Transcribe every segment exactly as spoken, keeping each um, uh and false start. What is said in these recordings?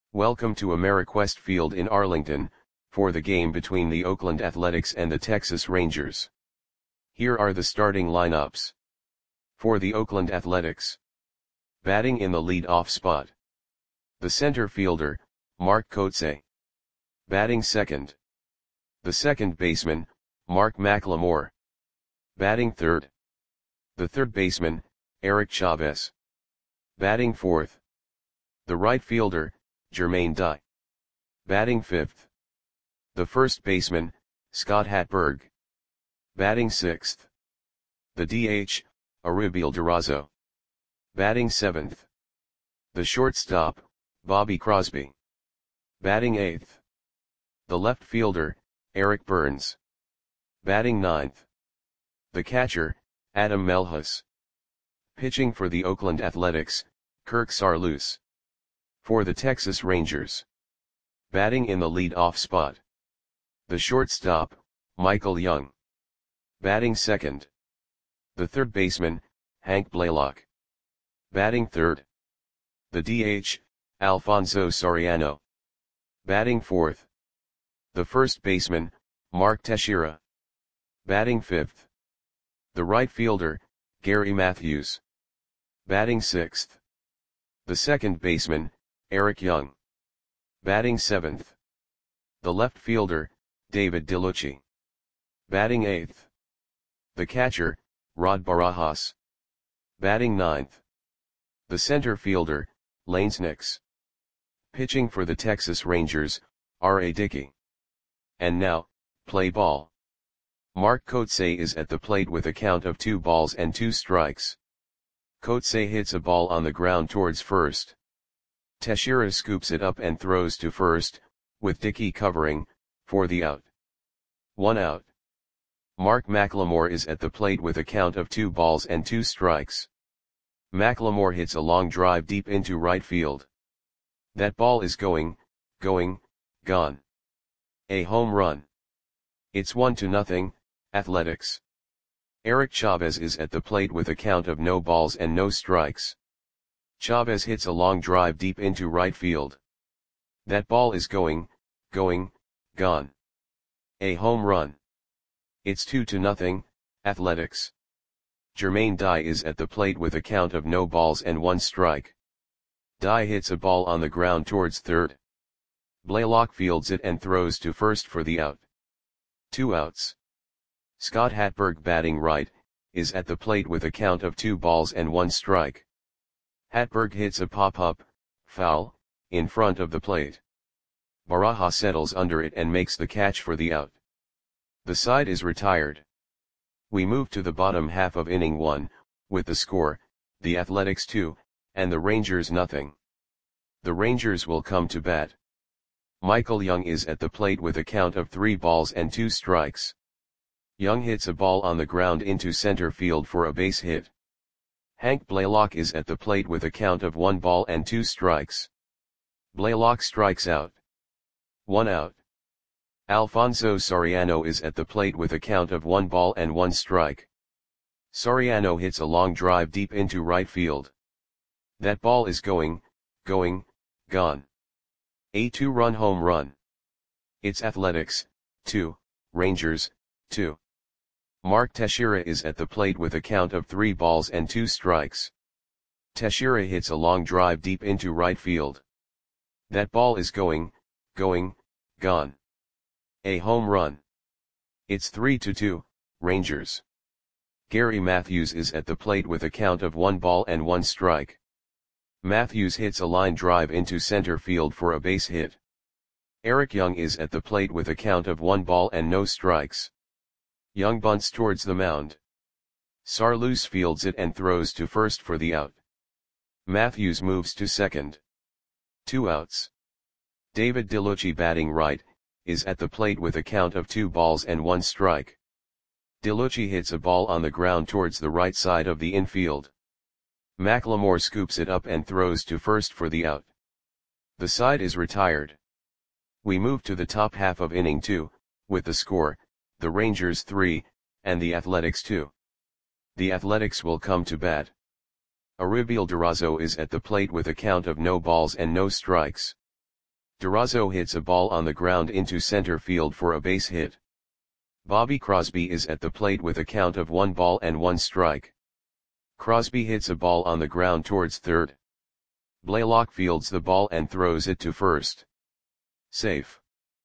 Welcome to Ameriquest Field in Arlington, for the game between the Oakland Athletics and the Texas Rangers. Here are the starting lineups. For the Oakland Athletics. Batting in the lead-off spot. The center fielder, Mark Kotsay. Batting second. The second baseman, Mark McLemore. Batting third. The third baseman, Eric Chavez. Batting fourth. The right fielder, Jermaine Dye. Batting fifth. The first baseman, Scott Hatteberg. Batting sixth. The D H, Arubiel Durazo. Batting seventh. The shortstop, Bobby Crosby. Batting eighth. The left fielder, Eric Burns. Batting ninth. The catcher, Adam Melhus. Pitching for the Oakland Athletics, Kirk Saarloos. For the Texas Rangers. Batting in the lead-off spot. The shortstop, Michael Young. Batting second. The third baseman, Hank Blaylock. Batting third. The D H, Alfonso Soriano. Batting fourth. The first baseman, Mark Teixeira. Batting fifth. The right fielder, Gary Matthews. Batting sixth. The second baseman, Eric Young. Batting seventh. The left fielder, David DeLucci. Batting eighth. The catcher, Rod Barajas. Batting ninth. The center fielder, Lanes Nix. Pitching for the Texas Rangers, R A Dickey. And now, play ball. Mark Kotsay is at the plate with a count of two balls and two strikes. Kotsay hits a ball on the ground towards first. Teixeira scoops it up and throws to first, with Dickey covering, for the out. One out. Mark McLemore is at the plate with a count of two balls and two strikes. McLemore hits a long drive deep into right field. That ball is going, going, gone. A home run. It's one to nothing, Athletics. Eric Chavez is at the plate with a count of no balls and no strikes. Chavez hits a long drive deep into right field. That ball is going, going, gone. A home run. It's two to nothing, Athletics. Jermaine Dye is at the plate with a count of no balls and one strike. Dye hits a ball on the ground towards third. Blaylock fields it and throws to first for the out. Two outs. Scott Hatteberg, batting right, is at the plate with a count of two balls and one strike. Hatteberg hits a pop-up, foul, in front of the plate. Barajas settles under it and makes the catch for the out. The side is retired. We move to the bottom half of inning one, with the score, the Athletics two, and the Rangers nothing. The Rangers will come to bat. Michael Young is at the plate with a count of three balls and two strikes. Young hits a ball on the ground into center field for a base hit. Hank Blaylock is at the plate with a count of one ball and two strikes. Blaylock strikes out. One out. Alfonso Soriano is at the plate with a count of one ball and one strike. Soriano hits a long drive deep into right field. That ball is going, going, gone. A two-run home run. It's Athletics, two, Rangers, two. Mark Teixeira is at the plate with a count of three balls and two strikes. Teixeira hits a long drive deep into right field. That ball is going, going, gone. A home run. It's three to two, Rangers. Gary Matthews is at the plate with a count of one ball and one strike. Matthews hits a line drive into center field for a base hit. Eric Young is at the plate with a count of one ball and no strikes. Young bunts towards the mound. Saarloos fields it and throws to first for the out. Matthews moves to second. Two outs. David DeLucci, batting right, is at the plate with a count of two balls and one strike. DeLucci hits a ball on the ground towards the right side of the infield. McLemore scoops it up and throws to first for the out. The side is retired. We move to the top half of inning two, with the score, the Rangers three, and the Athletics two. The Athletics will come to bat. Arubiel Durazo is at the plate with a count of no balls and no strikes. Durazo hits a ball on the ground into center field for a base hit. Bobby Crosby is at the plate with a count of one ball and one strike. Crosby hits a ball on the ground towards third. Blaylock fields the ball and throws it to first. Safe.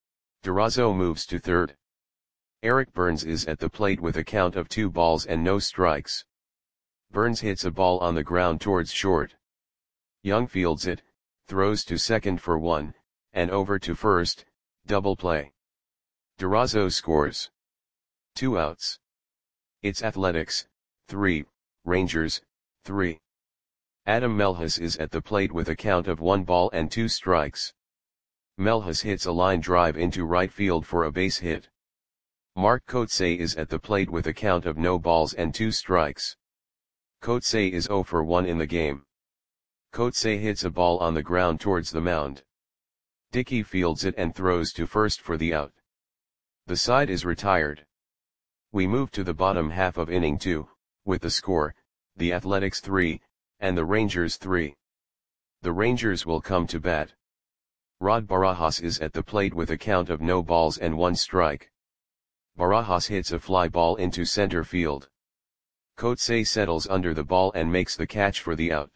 Durazo moves to third. Eric Burns is at the plate with a count of two balls and no strikes. Burns hits a ball on the ground towards short. Young fields it, throws to second for one, and over to first, double play. Durazo scores. Two outs. It's Athletics, three, Rangers, three. Adam Melhus is at the plate with a count of one ball and two strikes. Melhus hits a line drive into right field for a base hit. Mark Kotsay is at the plate with a count of no balls and two strikes. Kotsay is zero for one in the game. Kotsay hits a ball on the ground towards the mound. Dickey fields it and throws to first for the out. The side is retired. We move to the bottom half of inning two, with the score, the Athletics three, and the Rangers three. The Rangers will come to bat. Rod Barajas is at the plate with a count of no balls and one strike. Barajas hits a fly ball into center field. Kotsay settles under the ball and makes the catch for the out.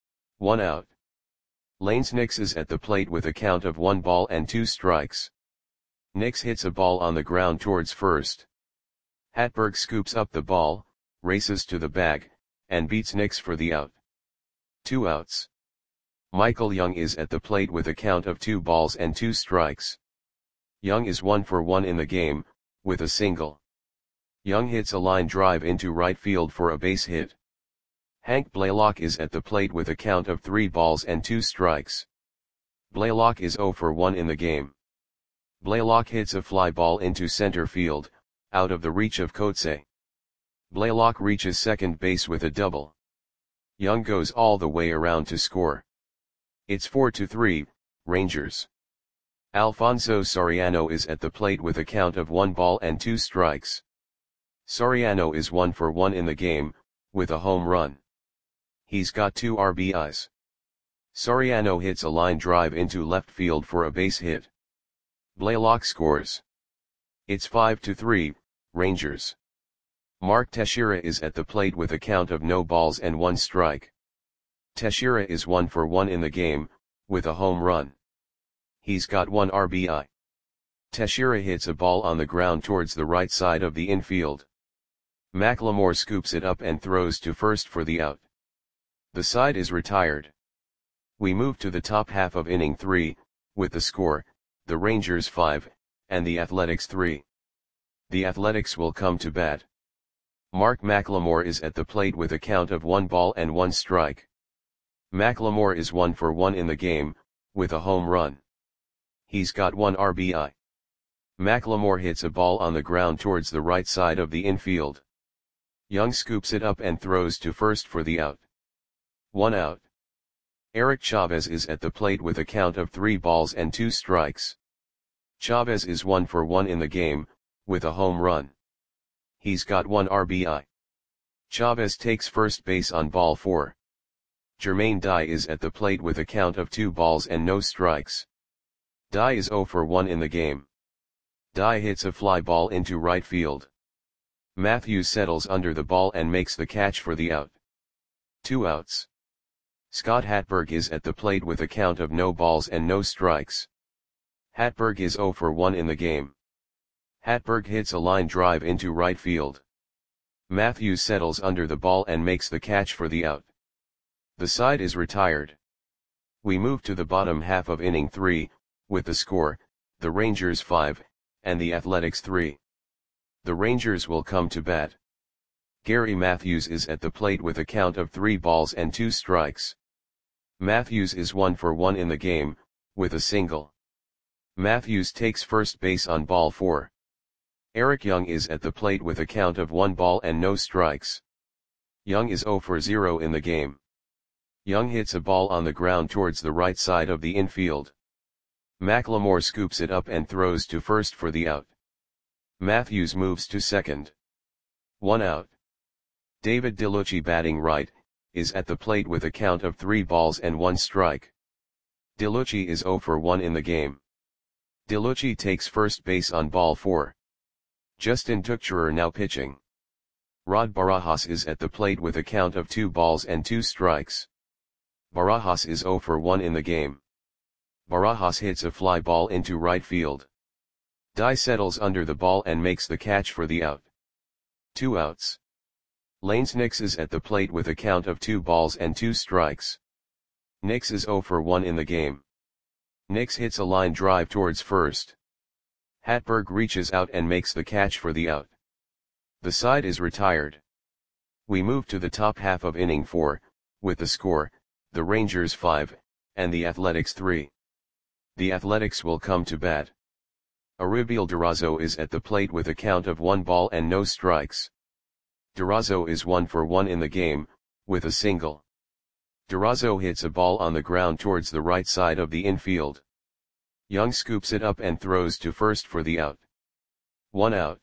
One out. Lanes Nix is at the plate with a count of one ball and two strikes. Nix hits a ball on the ground towards first. Hatberg scoops up the ball, races to the bag, and beats Nix for the out. Two outs. Michael Young is at the plate with a count of two balls and two strikes. Young is one for one in the game, with a single. Young hits a line drive into right field for a base hit. Hank Blaylock is at the plate with a count of three balls and two strikes. Blaylock is zero for one in the game. Blaylock hits a fly ball into center field, out of the reach of Kotsay. Blaylock reaches second base with a double. Young goes all the way around to score. It's four to three, Rangers. Alfonso Soriano is at the plate with a count of one ball and two strikes. Soriano is one for one in the game, with a home run. He's got two R B Is. Soriano hits a line drive into left field for a base hit. Blaylock scores. It's five to three, Rangers. Mark Teixeira is at the plate with a count of no balls and one strike. Teixeira is one for one in the game, with a home run. He's got one R B I. Teixeira hits a ball on the ground towards the right side of the infield. McLemore scoops it up and throws to first for the out. The side is retired. We move to the top half of inning three, with the score, the Rangers five, and the Athletics three. The Athletics will come to bat. Mark McLemore is at the plate with a count of one ball and one strike. McLemore is one for one in the game, with a home run. He's got one R B I. McLemore hits a ball on the ground towards the right side of the infield. Young scoops it up and throws to first for the out. One out. Eric Chavez is at the plate with a count of three balls and two strikes. Chavez is one for one in the game, with a home run. He's got one R B I. Chavez takes first base on ball four. Jermaine Dye is at the plate with a count of two balls and no strikes. Dye is zero for one in the game. Dye hits a fly ball into right field. Matthews settles under the ball and makes the catch for the out. Two outs. Scott Hatberg is at the plate with a count of no balls and no strikes. Hatberg is zero for one in the game. Hatberg hits a line drive into right field. Matthews settles under the ball and makes the catch for the out. The side is retired. We move to the bottom half of inning three, with the score, the Rangers five, and the Athletics three. The Rangers will come to bat. Gary Matthews is at the plate with a count of three balls and two strikes. Matthews is one for one in the game, with a single. Matthews takes first base on ball four. Eric Young is at the plate with a count of one ball and no strikes. Young is zero for zero in the game. Young hits a ball on the ground towards the right side of the infield. McLemore scoops it up and throws to first for the out. Matthews moves to second. One out. David DeLucci, batting right, is at the plate with a count of three balls and one strike. DeLucci is zero for one in the game. DeLucci takes first base on ball four. Justin Tuchscherer now pitching. Rod Barajas is at the plate with a count of two balls and two strikes. Barajas is zero for one in the game. Barajas hits a fly ball into right field. Dye settles under the ball and makes the catch for the out. Two outs. Lanes Nix is at the plate with a count of two balls and two strikes. Nix is zero for one in the game. Nix hits a line drive towards first. Hatberg reaches out and makes the catch for the out. The side is retired. We move to the top half of inning four, with the score, the Rangers five, and the Athletics three. The Athletics will come to bat. Aribiel Durazo is at the plate with a count of one ball and no strikes. Durazo is one for one in the game, with a single. Durazo hits a ball on the ground towards the right side of the infield. Young scoops it up and throws to first for the out. One out.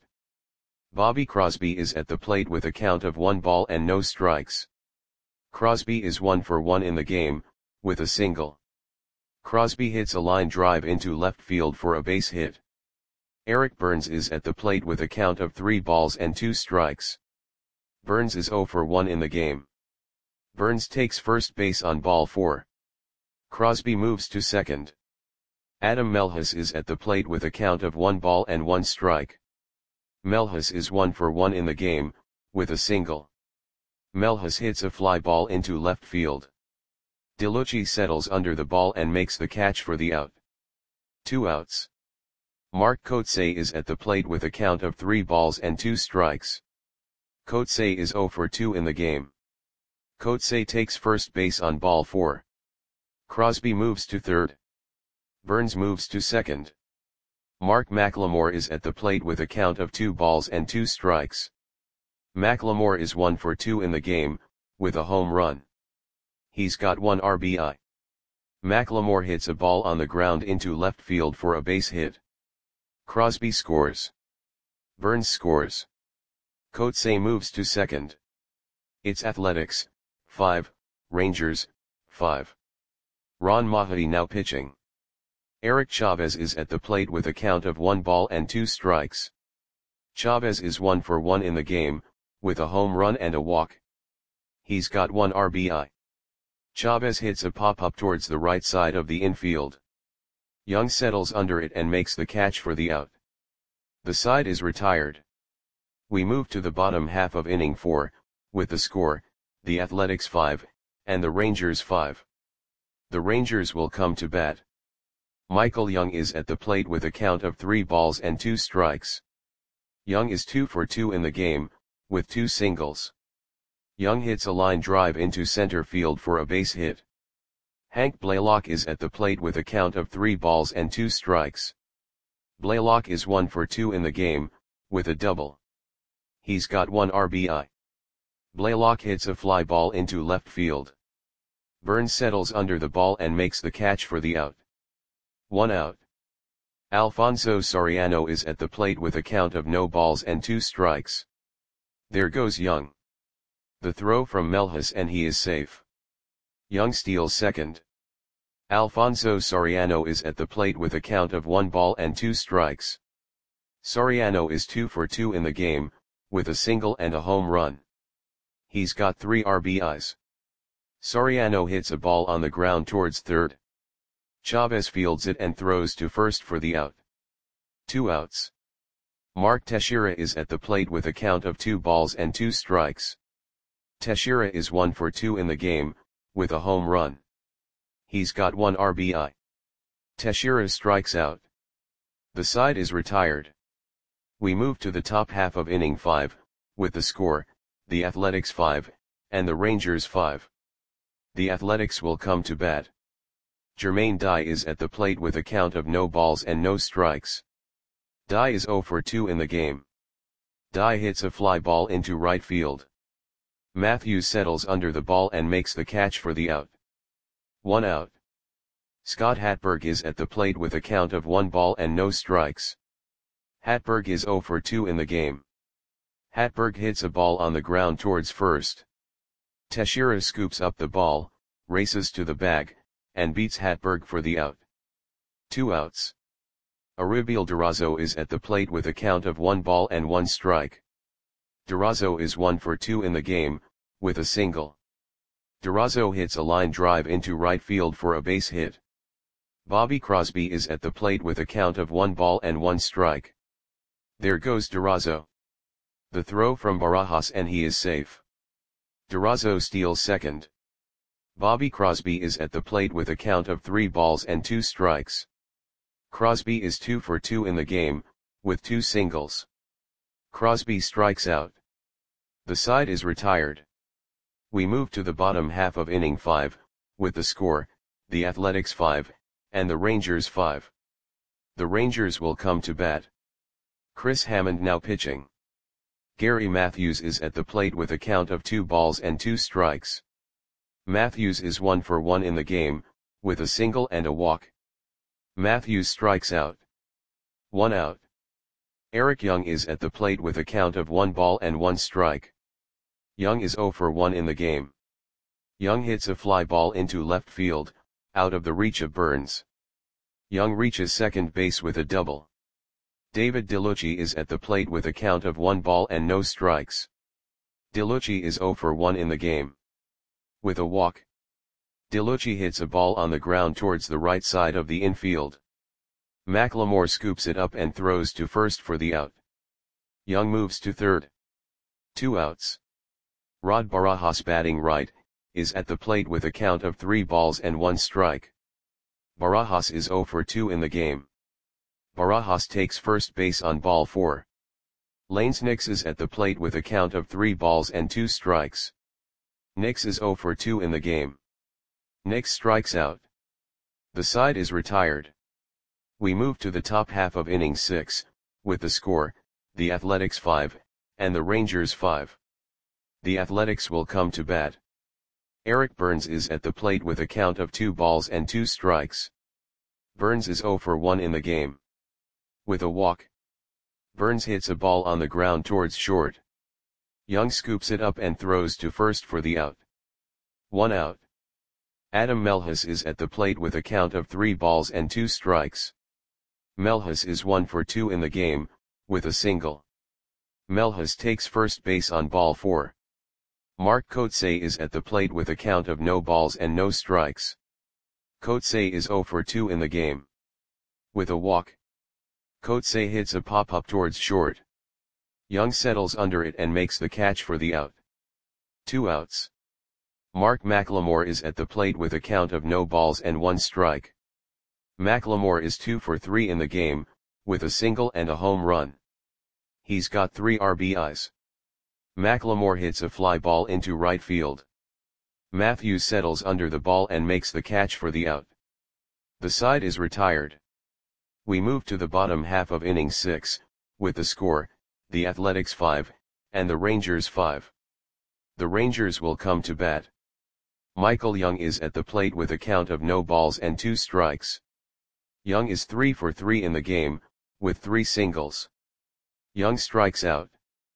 Bobby Crosby is at the plate with a count of one ball and no strikes. Crosby is one for one in the game, with a single. Crosby hits a line drive into left field for a base hit. Eric Burns is at the plate with a count of three balls and two strikes. Burns is zero for one in the game. Burns takes first base on ball four. Crosby moves to second. Adam Melhus is at the plate with a count of one ball and one strike. Melhus is one for one in the game, with a single. Melhus hits a fly ball into left field. DeLucci settles under the ball and makes the catch for the out. Two outs. Mark Kotsay is at the plate with a count of three balls and two strikes. Kotsay is zero for two in the game. Kotsay takes first base on ball four. Crosby moves to third. Burns moves to second. Mark McLemore is at the plate with a count of two balls and two strikes. McLemore is one for two in the game, with a home run. He's got one R B I. McLemore hits a ball on the ground into left field for a base hit. Crosby scores. Burns scores. Kotsay moves to second. It's Athletics, five, Rangers, five. Ron Mahadi now pitching. Eric Chavez is at the plate with a count of one ball and two strikes. Chavez is one for one in the game, with a home run and a walk. He's got one R B I. Chavez hits a pop-up towards the right side of the infield. Young settles under it and makes the catch for the out. The side is retired. We move to the bottom half of inning four, with the score, the Athletics five, and the Rangers five. The Rangers will come to bat. Michael Young is at the plate with a count of three balls and two strikes. Young is two for two in the game, with two singles. Young hits a line drive into center field for a base hit. Hank Blaylock is at the plate with a count of three balls and two strikes. Blaylock is one for two in the game, with a double. He's got one R B I. Blaylock hits a fly ball into left field. Burns settles under the ball and makes the catch for the out. One out. Alfonso Soriano is at the plate with a count of no balls and two strikes. There goes Young. The throw from Melhus and he is safe. Young steals second. Alfonso Soriano is at the plate with a count of one ball and two strikes. Soriano is two for two in the game, with a single and a home run. He's got three R B Is. Soriano hits a ball on the ground towards third. Chavez fields it and throws to first for the out. Two outs. Mark Teixeira is at the plate with a count of two balls and two strikes. Teixeira is one for two in the game, with a home run. He's got one R B I. Teixeira strikes out. The side is retired. We move to the top half of inning five, with the score, the Athletics five, and the Rangers five. The Athletics will come to bat. Jermaine Dye is at the plate with a count of no balls and no strikes. Dye is zero for two in the game. Dye hits a fly ball into right field. Matthews settles under the ball and makes the catch for the out. One out. Scott Hatberg is at the plate with a count of one ball and no strikes. Hatberg is zero for two in the game. Hatberg hits a ball on the ground towards first. Teixeira scoops up the ball, races to the bag, and beats Hatberg for the out. Two outs. Aribiel Durazo is at the plate with a count of one ball and one strike. Durazo is one for two in the game, with a single. Durazo hits a line drive into right field for a base hit. Bobby Crosby is at the plate with a count of one ball and one strike. There goes Durazo. The throw from Barajas and he is safe. Durazo steals second. Bobby Crosby is at the plate with a count of three balls and two strikes. Crosby is two for two in the game, with two singles. Crosby strikes out. The side is retired. We move to the bottom half of inning five, with the score, the Athletics five, and the Rangers five. The Rangers will come to bat. Chris Hammond now pitching. Gary Matthews is at the plate with a count of two balls and two strikes. Matthews is one for one in the game, with a single and a walk. Matthews strikes out. One out. Eric Young is at the plate with a count of one ball and one strike. Young is zero for one in the game. Young hits a fly ball into left field, out of the reach of Burns. Young reaches second base with a double. David DeLucci is at the plate with a count of one ball and no strikes. DeLucci is zero for one in the game. With a walk. DeLucci hits a ball on the ground towards the right side of the infield. McLemore scoops it up and throws to first for the out. Young moves to third. Two outs. Rod Barajas, batting right, is at the plate with a count of three balls and one strike. Barajas is zero for two in the game. Barajas takes first base on ball four. Lanes Nix is at the plate with a count of three balls and two strikes. Nix is zero for two in the game. Nix strikes out. The side is retired. We move to the top half of inning six, with the score, the Athletics five, and the Rangers five. The Athletics will come to bat. Eric Burns is at the plate with a count of two balls and two strikes. Burns is zero for one in the game. With a walk. Burns hits a ball on the ground towards short. Young scoops it up and throws to first for the out. One out. Adam Melhus is at the plate with a count of three balls and two strikes. Melhus is one for two in the game, with a single. Melhus takes first base on ball four. Mark Kotsay is at the plate with a count of no balls and no strikes. Kotsay is zero for two in the game. With a walk. Kotsay hits a pop-up towards short. Young settles under it and makes the catch for the out. Two outs. Mark McLemore is at the plate with a count of no balls and one strike. McLemore is two for three in the game, with a single and a home run. He's got three R B Is. McLemore hits a fly ball into right field. Matthews settles under the ball and makes the catch for the out. The side is retired. We move to the bottom half of inning six, with the score, the Athletics five, and the Rangers five. The Rangers will come to bat. Michael Young is at the plate with a count of no balls and two strikes. Young is three for three in the game, with three singles. Young strikes out.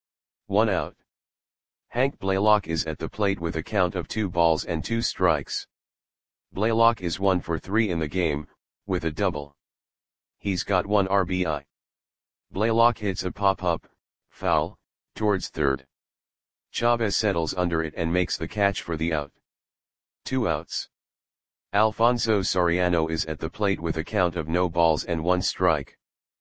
One out. Hank Blaylock is at the plate with a count of two balls and two strikes. Blaylock is one for three in the game, with a double. He's got one R B I. Blaylock hits a pop-up, foul, towards third. Chavez settles under it and makes the catch for the out. Two outs. Alfonso Soriano is at the plate with a count of no balls and one strike.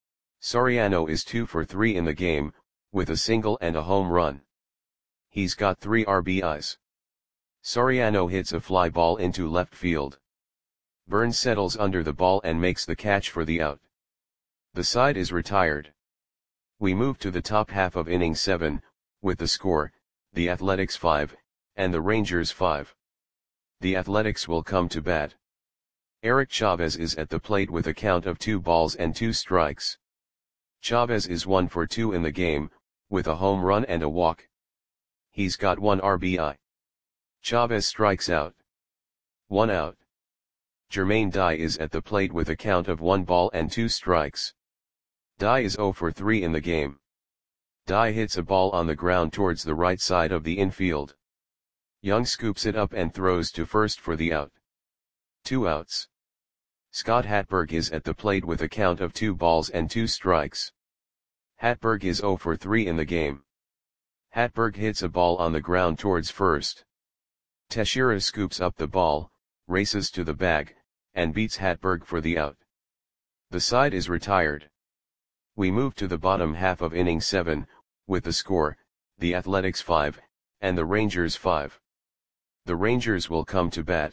Soriano is two for three in the game, with a single and a home run. He's got three R B Is. Soriano hits a fly ball into left field. Burns settles under the ball and makes the catch for the out. The side is retired. We move to the top half of inning seven, with the score, the Athletics five, and the Rangers five. The Athletics will come to bat. Eric Chavez is at the plate with a count of two balls and two strikes. Chavez is one for two in the game, with a home run and a walk. He's got one R B I. Chavez strikes out. One out. Jermaine Dye is at the plate with a count of one ball and two strikes. Dye is zero for three in the game. Dye hits a ball on the ground towards the right side of the infield. Young scoops it up and throws to first for the out. Two outs. Scott Hatberg is at the plate with a count of two balls and two strikes. Hatberg is zero for three in the game. Hatberg hits a ball on the ground towards first. Teixeira scoops up the ball, races to the bag, and beats Hatberg for the out. The side is retired. We move to the bottom half of inning seven, with the score, the Athletics five, and the Rangers five. The Rangers will come to bat.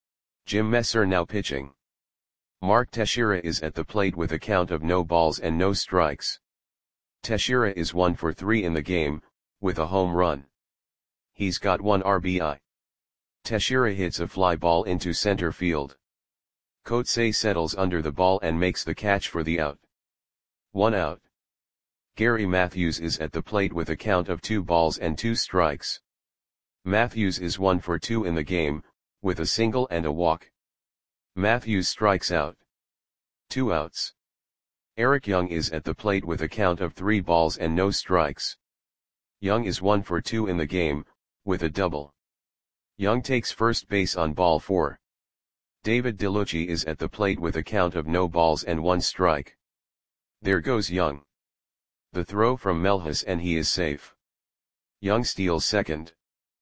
Jim Messer now pitching. Mark Teixeira is at the plate with a count of no balls and no strikes. Teixeira is one for three in the game, with a home run. He's got one R B I. Teixeira hits a fly ball into center field. Coetzee settles under the ball and makes the catch for the out. One out. Gary Matthews is at the plate with a count of two balls and two strikes. Matthews is one for two in the game, with a single and a walk. Matthews strikes out. Two outs. Eric Young is at the plate with a count of three balls and no strikes. Young is one for two in the game, with a double. Young takes first base on ball four. David DeLucci is at the plate with a count of no balls and one strike. There goes Young. The throw from Melhus and he is safe. Young steals second.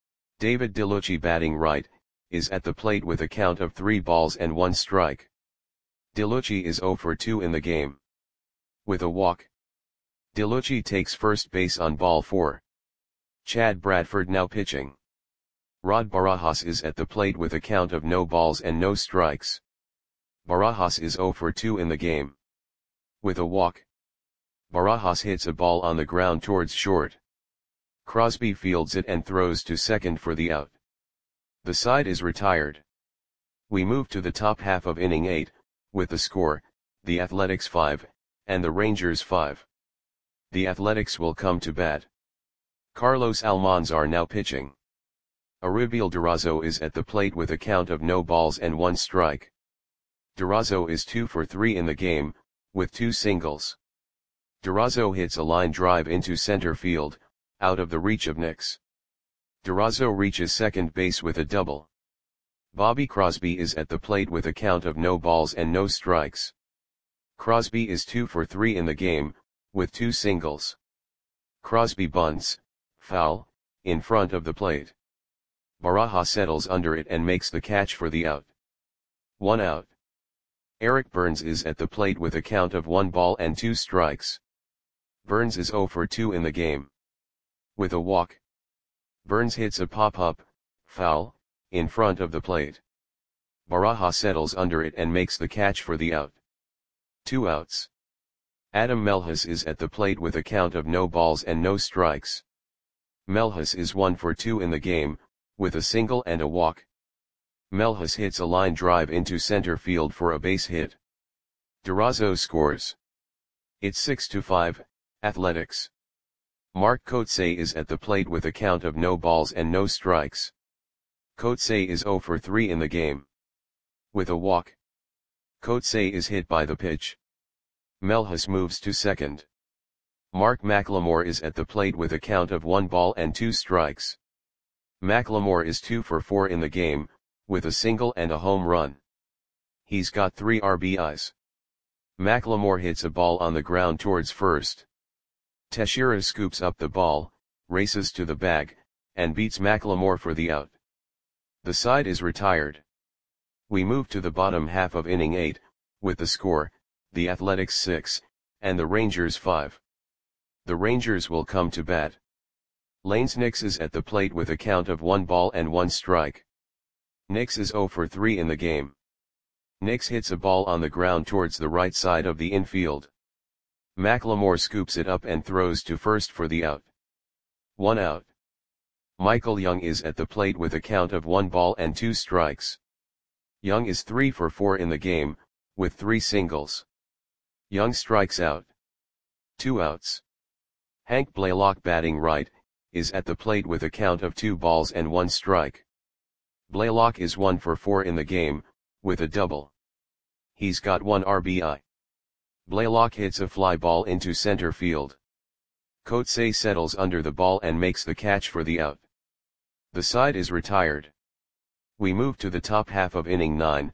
David DeLucci batting right, is at the plate with a count of three balls and one strike. DeLucci is zero for two in the game. With a walk. DeLucci takes first base on ball four. Chad Bradford now pitching. Rod Barajas is at the plate with a count of no balls and no strikes. Barajas is zero for two in the game. With a walk. Barajas hits a ball on the ground towards short. Crosby fields it and throws to second for the out. The side is retired. We move to the top half of inning eight, with the score, the Athletics five, and the Rangers five. The Athletics will come to bat. Carlos Almanzar now pitching. Aribiel Durazo is at the plate with a count of no balls and one strike. Durazo is two for three in the game, with two singles. Durazo hits a line drive into center field, out of the reach of Nix. Durazo reaches second base with a double. Bobby Crosby is at the plate with a count of no balls and no strikes. Crosby is two for three in the game, with two singles. Crosby bunts, foul, in front of the plate. Barajas settles under it and makes the catch for the out. One out. Eric Burns is at the plate with a count of one ball and two strikes. Burns is zero for two in the game. With a walk. Burns hits a pop-up, foul, in front of the plate. Barajas settles under it and makes the catch for the out. Two outs. Adam Melhus is at the plate with a count of no balls and no strikes. Melhus is one for two in the game, with a single and a walk. Melhus hits a line drive into center field for a base hit. Durazo scores. It's six to five, Athletics. Mark Coetzee is at the plate with a count of no balls and no strikes. Coetzee is zero for three in the game. With a walk. Coetzee is hit by the pitch. Melhus moves to second. Mark McLemore is at the plate with a count of one ball and two strikes. McLemore is two for four in the game, with a single and a home run. He's got three R B Is. McLemore hits a ball on the ground towards first. Teixeira scoops up the ball, races to the bag, and beats McLemore for the out. The side is retired. We move to the bottom half of inning eight, with the score, the Athletics six, and the Rangers five. The Rangers will come to bat. Lanes Nix is at the plate with a count of one ball and one strike. Nix is zero for three in the game. Nix hits a ball on the ground towards the right side of the infield. McLemore scoops it up and throws to first for the out. One out. Michael Young is at the plate with a count of one ball and two strikes. Young is three for four in the game, with three singles. Young strikes out. Two outs. Hank Blaylock batting right, is at the plate with a count of two balls and one strike. Blaylock is one for four in the game, with a double. He's got one R B I. Blaylock hits a fly ball into center field. Coetzee settles under the ball and makes the catch for the out. The side is retired. We move to the top half of inning nine,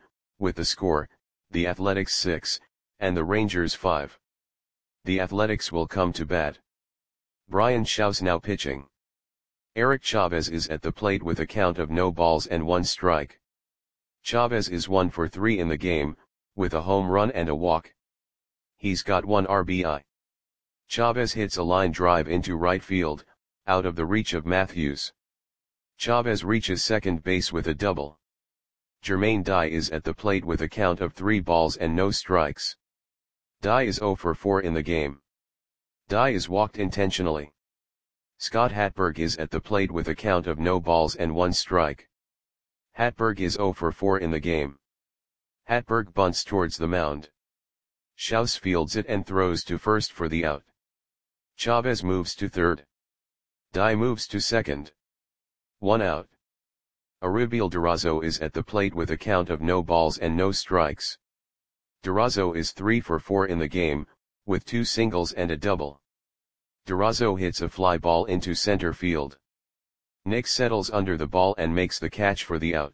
with the score, the Athletics six, and the Rangers five. The Athletics will come to bat. Bryan Shaw's now pitching. Eric Chavez is at the plate with a count of no balls and one strike. Chavez is one for three in the game, with a home run and a walk. He's got one R B I. Chavez hits a line drive into right field, out of the reach of Matthews. Chavez reaches second base with a double. Jermaine Dye is at the plate with a count of three balls and no strikes. Dye is zero for four in the game. Dye is walked intentionally. Scott Hatberg is at the plate with a count of no balls and one strike. Hatberg is zero for four in the game. Hatberg bunts towards the mound. Schaus fields it and throws to first for the out. Chavez moves to third. Dye moves to second. One out. Arubiel Durazo is at the plate with a count of no balls and no strikes. Durazo is three for four in the game, with two singles and a double. Durazo hits a fly ball into center field. Nick settles under the ball and makes the catch for the out.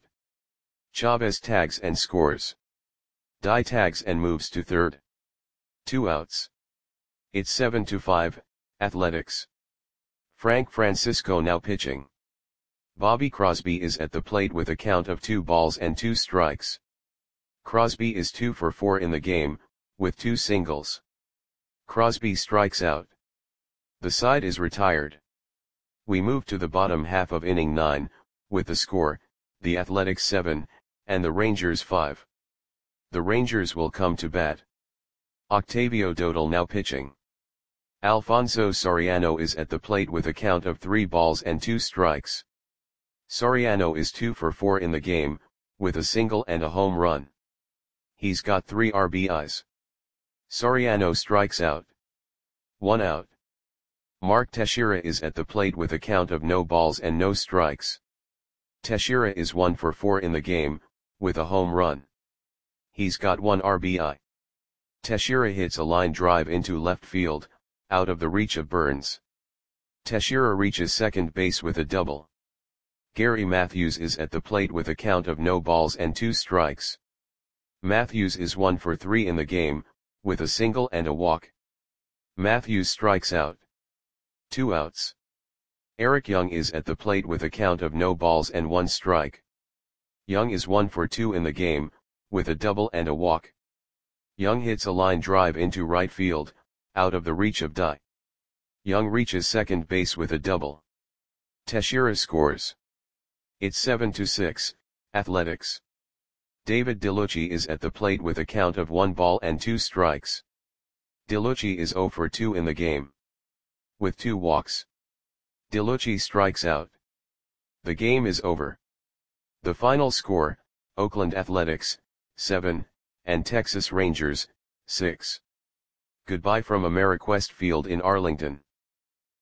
Chavez tags and scores. Dye tags and moves to third. Two outs. It's seven to five, Athletics. Frank Francisco now pitching. Bobby Crosby is at the plate with a count of two balls and two strikes. Crosby is two for four in the game, with two singles. Crosby strikes out. The side is retired. We move to the bottom half of inning nine, with the score, the Athletics seven, and the Rangers five. The Rangers will come to bat. Octavio Dotel now pitching. Alfonso Soriano is at the plate with a count of three balls and two strikes. Soriano is two for four in the game, with a single and a home run. He's got three R B Is. Soriano strikes out. One out. Mark Teixeira is at the plate with a count of no balls and no strikes. Teixeira is one for four in the game, with a home run. He's got one R B I. Teixeira hits a line drive into left field, out of the reach of Burns. Teixeira reaches second base with a double. Gary Matthews is at the plate with a count of no balls and two strikes. Matthews is one for three in the game, with a single and a walk. Matthews strikes out. Two outs. Eric Young is at the plate with a count of no balls and one strike. Young is one for two in the game, with a double and a walk. Young hits a line drive into right field, out of the reach of Dye. Young reaches second base with a double. Teixeira scores. It's seven to six, Athletics. David DeLucci is at the plate with a count of one ball and two strikes. DeLucci is zero for two in the game. With two walks. DeLucci strikes out. The game is over. The final score, Oakland Athletics, seven, and Texas Rangers, six. Goodbye from Ameriquest Field in Arlington.